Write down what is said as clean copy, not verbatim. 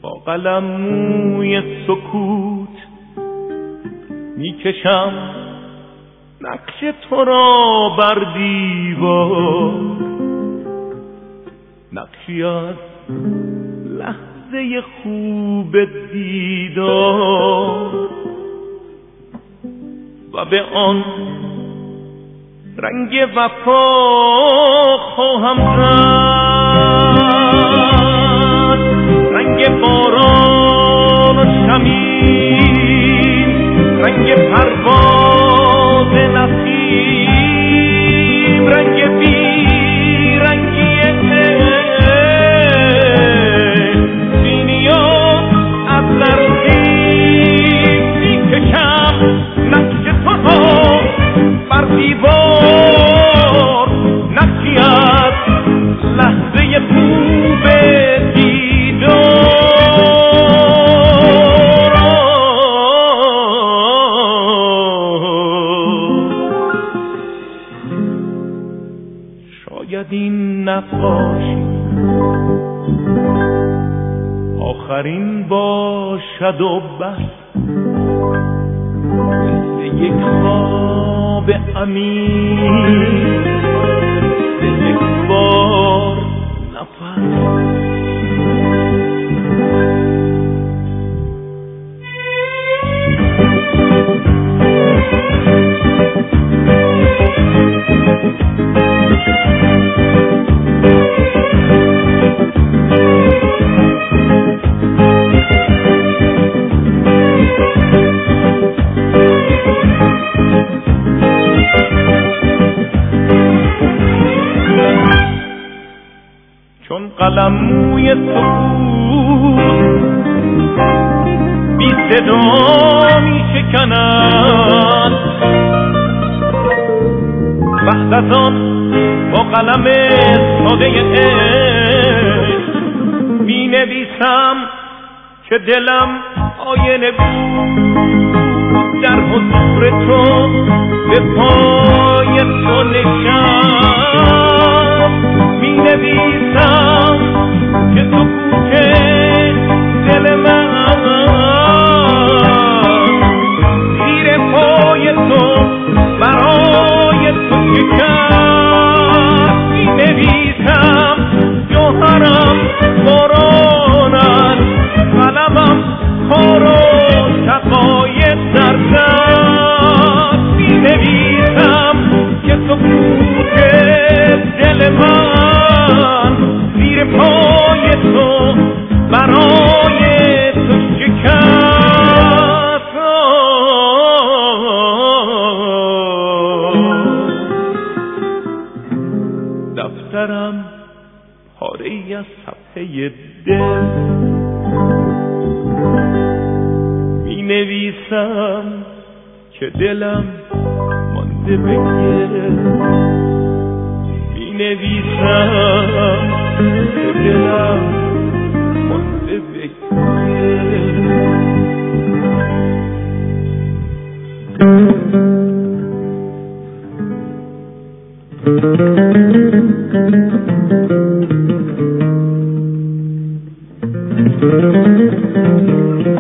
با قلم موی سکوت میکشم نقش تو را بر دیوار، نقشی از لحظه خوب دیدار و به آن رنگ وفا خواهم زد، رنگ باران و شمیم، رنگ پرواز نسیم، رنگ بی رنگی بی نیاز از نرسیم میکشم نقش تو را بر دیوار، نقشی از لحظه خوب دیدار. شاید این نقاشی آخرین باشد و بس، مثل یک خواب عمیق، مثل یک بار نفس. چون قلم موی سکوت بی صدا می شکند، بعد از آن با قلم ساده عشق می نویسم که دلم آینه بود در حضور تو، به پای تو نشست. می نویسم که تو کوچه دل من زیر پای تو برای تو شکست. می نویسم جوهرم بارانت، قلمم خار و شقایق در دست. می نویسم که تو کوچه دل من زیر پای تو برای تو شکست. دفترم پاره‌ای از صفحه دل، می نویسم که دلم مانده به گل، می نویسم که دلم مانده به گل.